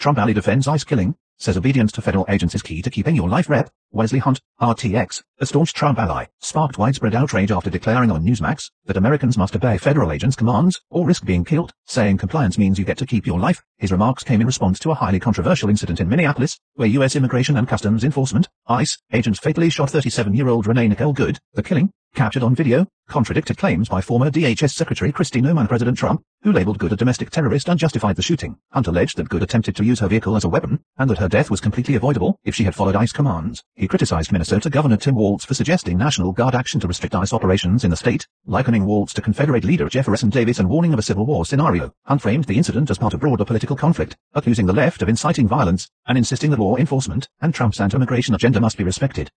Trump ally defends ICE killing, says obedience to federal agents is key to keeping your life. Rep. Wesley Hunt, RTX, a staunch Trump ally, sparked widespread outrage after declaring on Newsmax that Americans must obey federal agents' commands or risk being killed, saying compliance means you get to keep your life. His remarks came in response to a highly controversial incident in Minneapolis, where U.S. Immigration and Customs Enforcement, ICE, agents fatally shot 37-year-old Renee Nicole Good. The killing, captured on video, contradicted claims by former DHS Secretary Kristi Noem and President Trump, who labeled Good a domestic terrorist and justified the shooting. Hunt alleged that Good attempted to use her vehicle as a weapon, and that her death was completely avoidable if she had followed ICE commands. He criticized Minnesota Governor Tim Walz for suggesting National Guard action to restrict ICE operations in the state, likening Walz to Confederate leader Jefferson Davis and warning of a Civil War scenario. Hunt framed the incident as part of broader political conflict, accusing the left of inciting violence, and insisting that law enforcement and Trump's anti-immigration agenda must be respected.